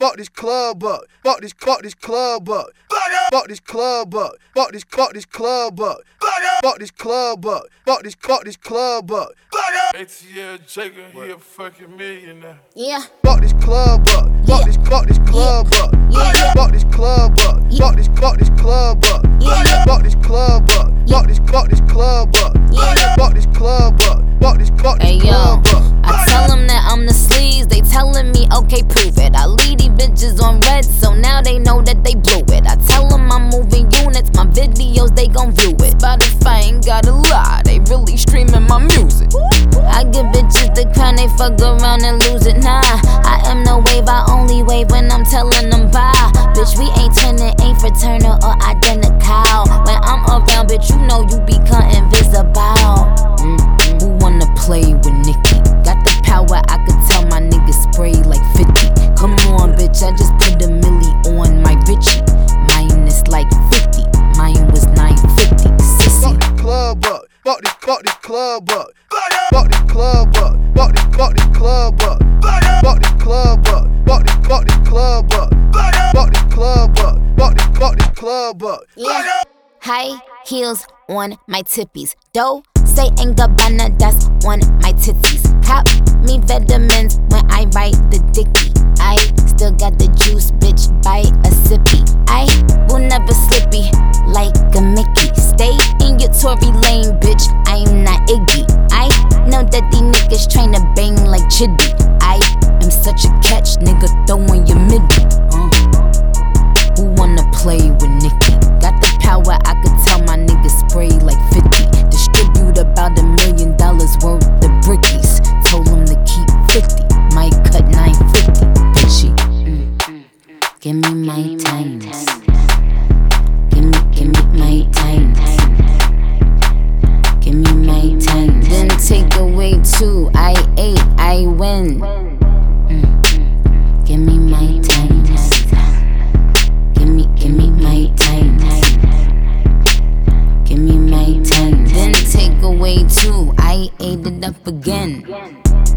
fuck this club up, fuck this club up, fuck this club up, fuck this club up, fuck this club up, fuck this club up. ATL Jacob, he a fucking millionaire. Yeah. Fuck this club up, fuck this club up, fuck this club up, fuck this club up, fuck this club up, fuck this club up, fuck this club up, fuck this club up. Hey yo, I tell them that I'm the sleaze, they telling me okay prove it. I leave these bitches on red, so now they know that they blew it. I tell them I'm moving units, my videos they gon' view it. Spotify ain't gotta lie, they really streaming my music. I give bitches the crown, they fuck around and lose it. Nah, I am the wave, I only wave when I'm telling them bye. Bitch, we ain't twinning, ain't fraternal or identical. When I'm around, bitch, you know you become invisible. Who wanna play with Nicki? Got the power, I could tell my niggas spray like 50. Come on, bitch, I just put a milli on my Richie. Mine is like 50, mine was 950. Sissy. Fuck this club up, fuck this club up, fuck this club up, fuck this club up, fuck this club up, fuck this club up, fuck this club up, fuck this club up. Yeah. High heels on my tippies. Dough, say ain't Gabbana, that's on my titties. Cop me vitamins when I write the dicky. I still got the juice, bitch, buy a sippy. I will never slippy like a Mickey. Stay in your Tory lane, bitch, I'm not Iggy. I know that these niggas tryna bang like Chiddy. I am such a catch, nigga, throwing your midi. Who wanna play with Nicki? Got the power, I could tell my niggas spray like 50. Distribute about $1 million worth of brickies. Told them to keep 50, might cut 950. Bitchy, give me my times. Give me my times. Give me my times. Then take away 2, I 8, I win. Give me my times. Give me my times. Give me my times. Then take away 2, I ate it up again.